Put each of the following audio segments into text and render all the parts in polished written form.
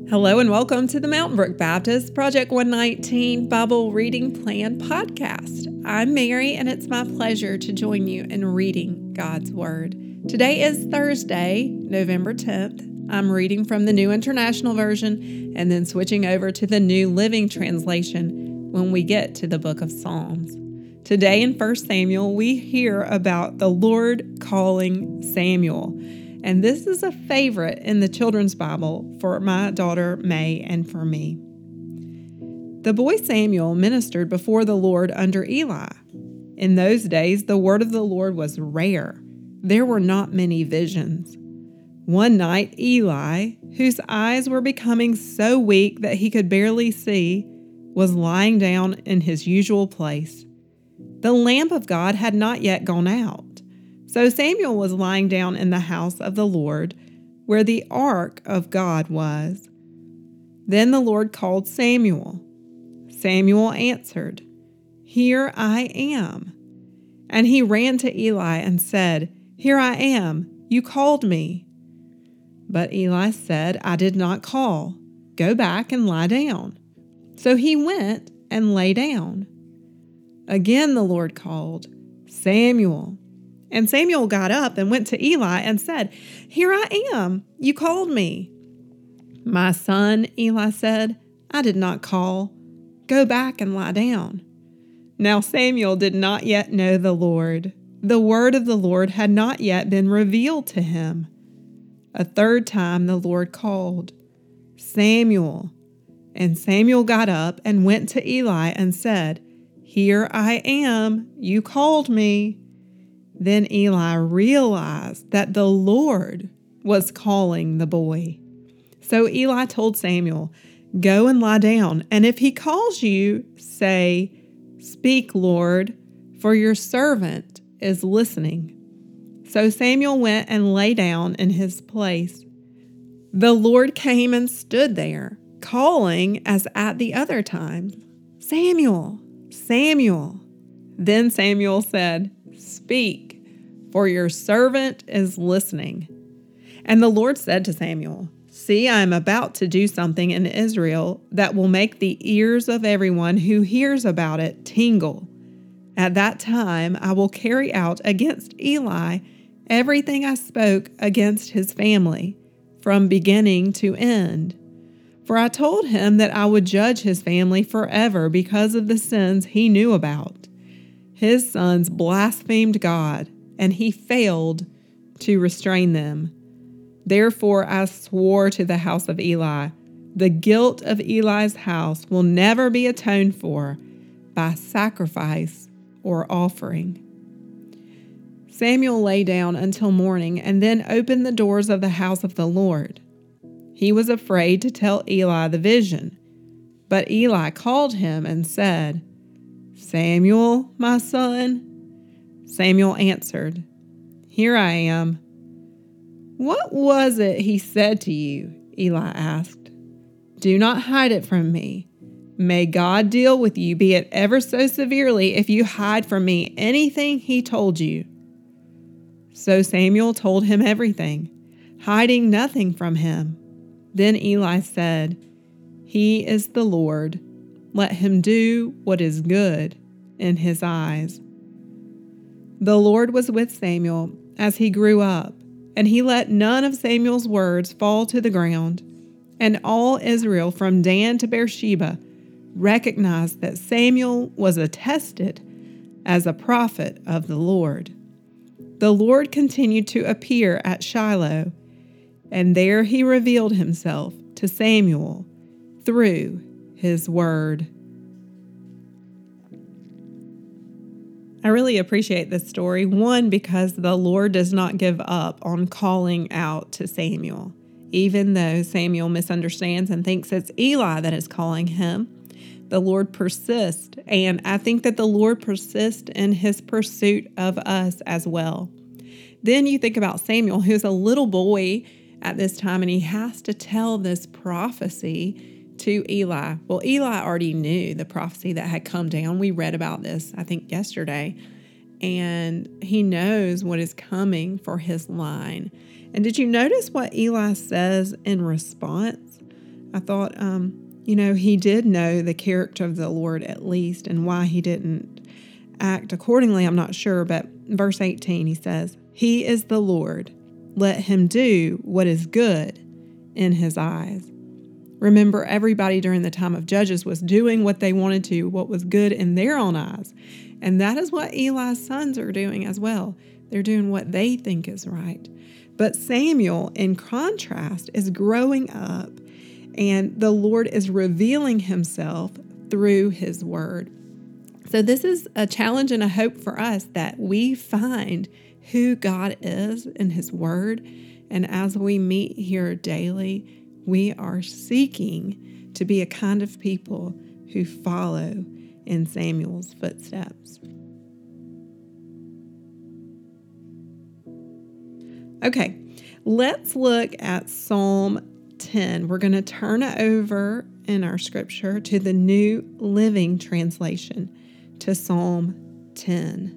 Hello and welcome to the Mountain Brook Baptist Project 119 Bible Reading Plan podcast. I'm Mary and it's my pleasure to join you in reading God's Word. Today is Thursday, November 10th. I'm reading from the New International Version and then switching over to the New Living Translation when we get to the book of Psalms. Today in 1 Samuel, we hear about the Lord calling Samuel. And this is a favorite in the children's Bible for my daughter May and for me. The boy Samuel ministered before the Lord under Eli. In those days, the word of the Lord was rare. There were not many visions. One night, Eli, whose eyes were becoming so weak that he could barely see, was lying down in his usual place. The lamp of God had not yet gone out. So Samuel was lying down in the house of the Lord, where the ark of God was. Then the Lord called Samuel. Samuel answered, "Here I am." And he ran to Eli and said, "Here I am. You called me." But Eli said, "I did not call. Go back and lie down." So he went and lay down. Again the Lord called, "Samuel." And Samuel got up and went to Eli and said, "Here I am. You called me." "My son," Eli said, "I did not call. Go back and lie down." Now Samuel did not yet know the Lord. The word of the Lord had not yet been revealed to him. A third time the Lord called, "Samuel." And Samuel got up and went to Eli and said, "Here I am. You called me." Then Eli realized that the Lord was calling the boy. So Eli told Samuel, "Go and lie down, and if he calls you, say, 'Speak, Lord, for your servant is listening.'" So Samuel went and lay down in his place. The Lord came and stood there, calling as at the other times, "Samuel, Samuel." Then Samuel said, "Speak, for your servant is listening." And the Lord said to Samuel, "See, I am about to do something in Israel that will make the ears of everyone who hears about it tingle. At that time, I will carry out against Eli everything I spoke against his family, from beginning to end. For I told him that I would judge his family forever because of the sins he knew about. His sons blasphemed God, and he failed to restrain them. Therefore I swore to the house of Eli, the guilt of Eli's house will never be atoned for by sacrifice or offering." Samuel lay down until morning and then opened the doors of the house of the Lord. He was afraid to tell Eli the vision, but Eli called him and said, "Samuel, my son?" Samuel answered, "Here I am." "What was it he said to you?" Eli asked. "Do not hide it from me. May God deal with you, be it ever so severely, if you hide from me anything he told you." So Samuel told him everything, hiding nothing from him. Then Eli said, "He is the Lord. Let him do what is good in his eyes." The Lord was with Samuel as he grew up, and he let none of Samuel's words fall to the ground. And all Israel from Dan to Beersheba recognized that Samuel was attested as a prophet of the Lord. The Lord continued to appear at Shiloh, and there he revealed himself to Samuel through his word. I really appreciate this story. One, because the Lord does not give up on calling out to Samuel. Even though Samuel misunderstands and thinks it's Eli that is calling him, the Lord persists. And I think that the Lord persists in his pursuit of us as well. Then you think about Samuel, who's a little boy at this time, and he has to tell this prophecy to Eli. Well, Eli already knew the prophecy that had come down. We read about this, I think, yesterday. And he knows what is coming for his line. And did you notice what Eli says in response? I thought, he did know the character of the Lord at least, and why he didn't act accordingly, I'm not sure. But verse 18, he says, "He is the Lord. Let him do what is good in his eyes." Remember, everybody during the time of Judges was doing what they wanted to, what was good in their own eyes. And that is what Eli's sons are doing as well. They're doing what they think is right. But Samuel, in contrast, is growing up, and the Lord is revealing himself through his word. So this is a challenge and a hope for us, that we find who God is in his word. And as we meet here daily, we are seeking to be a kind of people who follow in Samuel's footsteps. Okay, let's look at Psalm 10. We're going to turn it over in our scripture to the New Living Translation, to Psalm 10.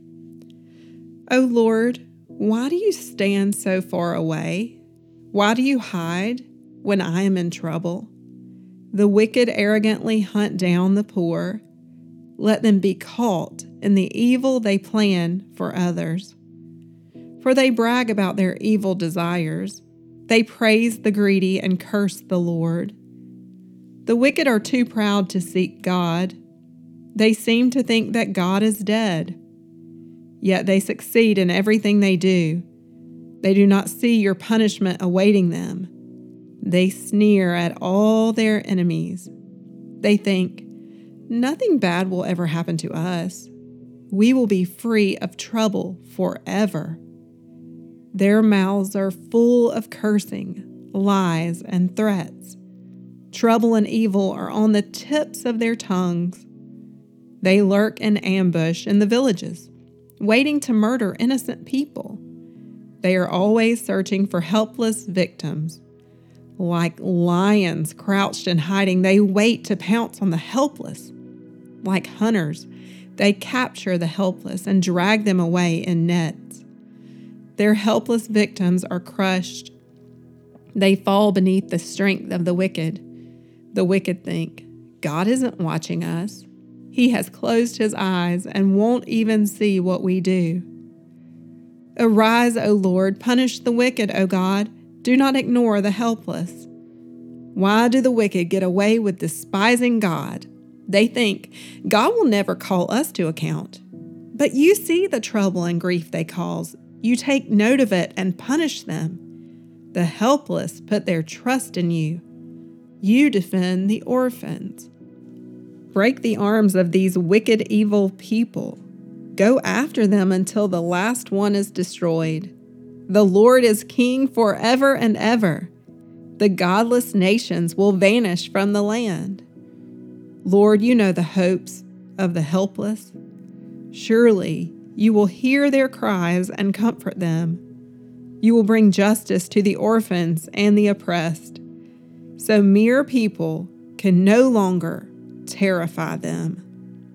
O Lord, why do you stand so far away? Why do you hide when I am in trouble? The wicked arrogantly hunt down the poor. Let them be caught in the evil they plan for others. For they brag about their evil desires. They praise the greedy and curse the Lord. The wicked are too proud to seek God. They seem to think that God is dead. Yet they succeed in everything they do. They do not see your punishment awaiting them. They sneer at all their enemies. They think, nothing bad will ever happen to us. We will be free of trouble forever. Their mouths are full of cursing, lies, and threats. Trouble and evil are on the tips of their tongues. They lurk in ambush in the villages, waiting to murder innocent people. They are always searching for helpless victims. Like lions crouched and hiding, they wait to pounce on the helpless. Like hunters, they capture the helpless and drag them away in nets. Their helpless victims are crushed. They fall beneath the strength of the wicked. The wicked think, God isn't watching us. He has closed his eyes and won't even see what we do. Arise, O Lord, punish the wicked, O God. Do not ignore the helpless. Why do the wicked get away with despising God? They think, God will never call us to account. But you see the trouble and grief they cause. You take note of it and punish them. The helpless put their trust in you. You defend the orphans. Break the arms of these wicked, evil people. Go after them until the last one is destroyed. The Lord is king forever and ever. The godless nations will vanish from the land. Lord, you know the hopes of the helpless. Surely you will hear their cries and comfort them. You will bring justice to the orphans and the oppressed, so mere people can no longer terrify them.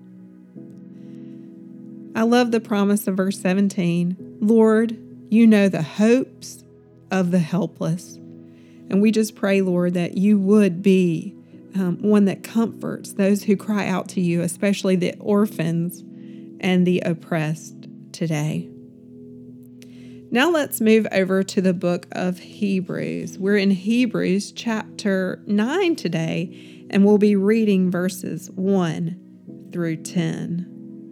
I love the promise of verse 17. Lord, you know the hopes of the helpless. And we just pray, Lord, that you would be one that comforts those who cry out to you, especially the orphans and the oppressed today. Now let's move over to the book of Hebrews. We're in Hebrews chapter 9 today, and we'll be reading verses 1 through 10.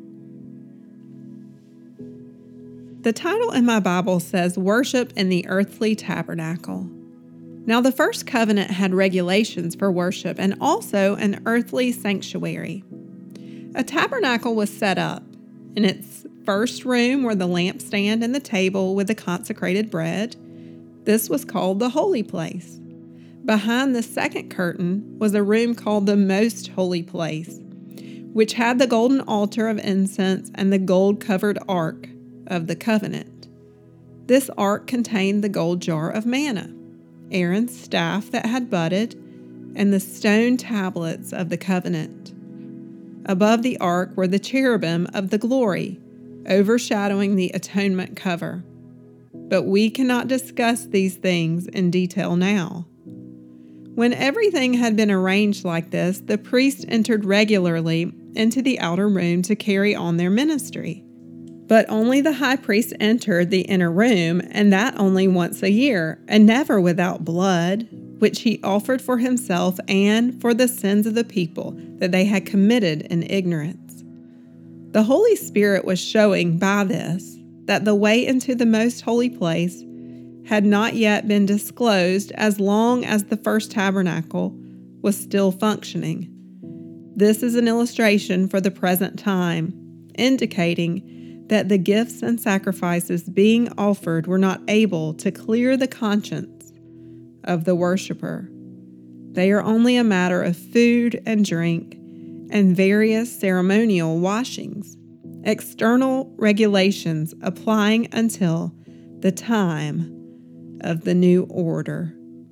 The title in my Bible says, Worship in the Earthly Tabernacle. Now the first covenant had regulations for worship and also an earthly sanctuary. A tabernacle was set up. In its first room were the lampstand and the table with the consecrated bread. This was called the holy place. Behind the second curtain was a room called the most holy place, which had the golden altar of incense and the gold-covered ark of the covenant. This ark contained the gold jar of manna, Aaron's staff that had budded, and the stone tablets of the covenant. Above the ark were the cherubim of the glory, overshadowing the atonement cover. But we cannot discuss these things in detail now. When everything had been arranged like this, the priests entered regularly into the outer room to carry on their ministry. But only the high priest entered the inner room, and that only once a year, and never without blood, which he offered for himself and for the sins of the people that they had committed in ignorance. The Holy Spirit was showing by this that the way into the most holy place had not yet been disclosed as long as the first tabernacle was still functioning. This is an illustration for the present time, indicating that the gifts and sacrifices being offered were not able to clear the conscience of the worshiper. They are only a matter of food and drink and various ceremonial washings, external regulations applying until the time of the new order.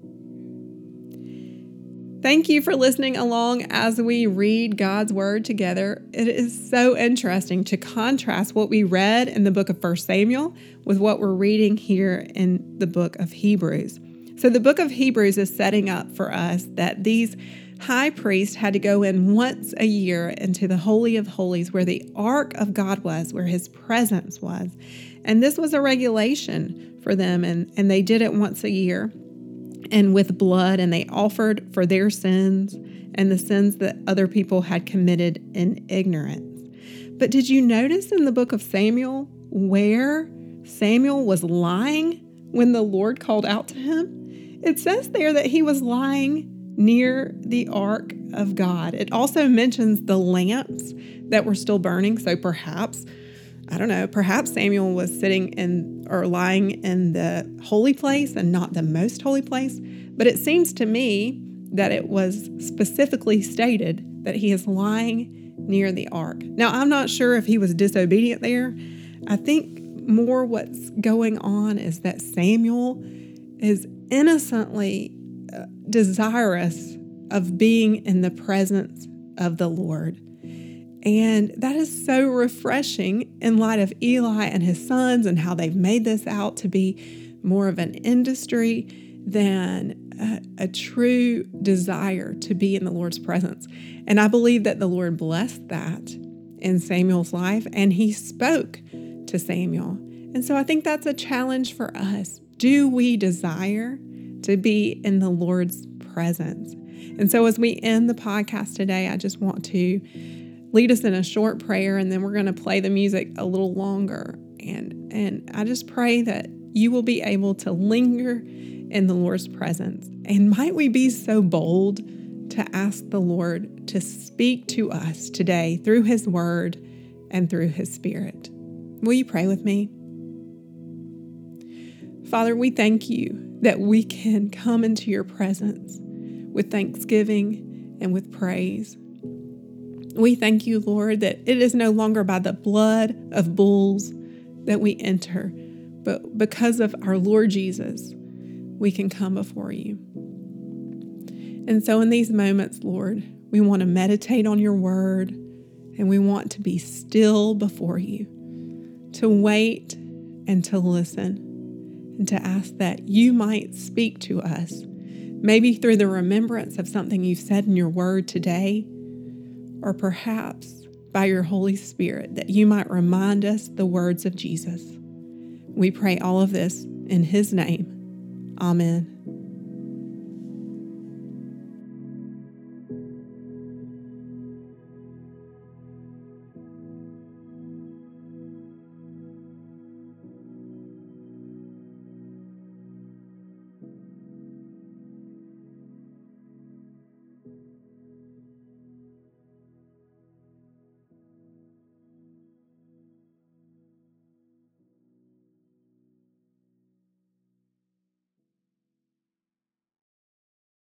Thank you for listening along as we read God's Word together. It is so interesting to contrast what we read in the book of 1 Samuel with what we're reading here in the book of Hebrews. So the book of Hebrews is setting up for us that these high priests had to go in once a year into the Holy of Holies where the Ark of God was, where His presence was. And this was a regulation for them, and they did it once a year and with blood, and they offered for their sins and the sins that other people had committed in ignorance. But did you notice in the book of Samuel where Samuel was lying when the Lord called out to him? It says there that he was lying near the ark of God. It also mentions the lamps that were still burning. So perhaps Samuel was sitting in or lying in the holy place and not the most holy place. But it seems to me that it was specifically stated that he is lying near the ark. Now, I'm not sure if he was disobedient there. I think more what's going on is that Samuel is innocently desirous of being in the presence of the Lord. And that is so refreshing in light of Eli and his sons and how they've made this out to be more of an industry than a true desire to be in the Lord's presence. And I believe that the Lord blessed that in Samuel's life, and he spoke to Samuel. And so I think that's a challenge for us. Do we desire to be in the Lord's presence? And so as we end the podcast today, I just want to lead us in a short prayer, and then we're going to play the music a little longer. And I just pray that you will be able to linger in the Lord's presence. And might we be so bold to ask the Lord to speak to us today through His Word and through His Spirit. Will you pray with me? Father, we thank you that we can come into your presence with thanksgiving and with praise. We thank you, Lord, that it is no longer by the blood of bulls that we enter, but because of our Lord Jesus, we can come before you. And so in these moments, Lord, we want to meditate on your word, and we want to be still before you, to wait and to listen, and to ask that you might speak to us, maybe through the remembrance of something you've said in your word today, or perhaps by your Holy Spirit, that you might remind us the words of Jesus. We pray all of this in His name. Amen.